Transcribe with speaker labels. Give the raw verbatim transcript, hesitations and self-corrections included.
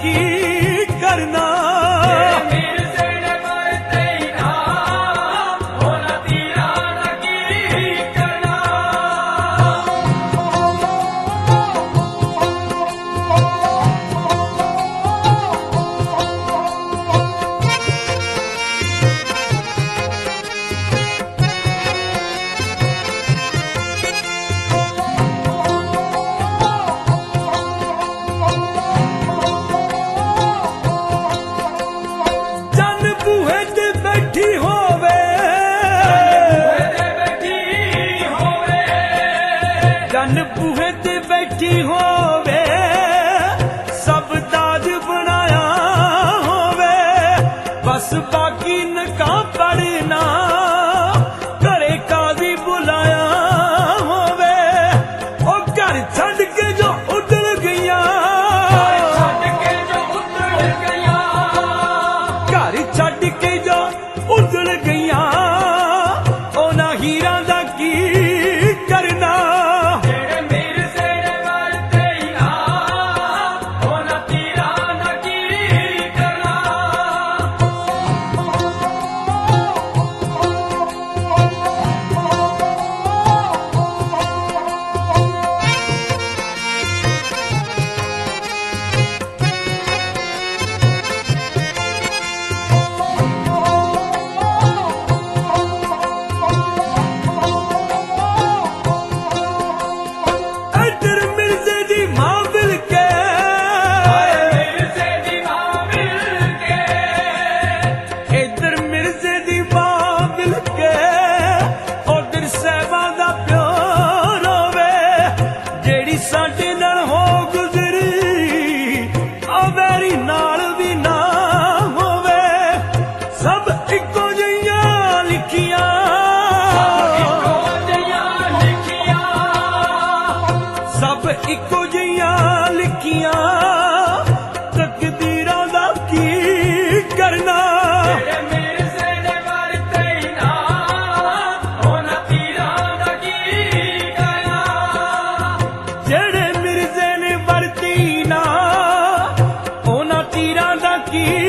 Speaker 1: की करना। जन बूहे ते बैठी होवे सब ताज बनाया होवे बस बाकी नका पढ़ना घरे काजी बुलाया होवे ओ घर छड़ के जो उधड़ गईया घर छड़ के जो उधड़ गईया ओना हीरा दा की करना। साडे नाल हो गुजरी अवेरी नाल भी ना होवे सब इको जिहियां लिखियां सब इको जिहियां लिखियां तकदीरां दा की करना। जेड़े मिर्जे ने वरती ना ओना तीरां दा की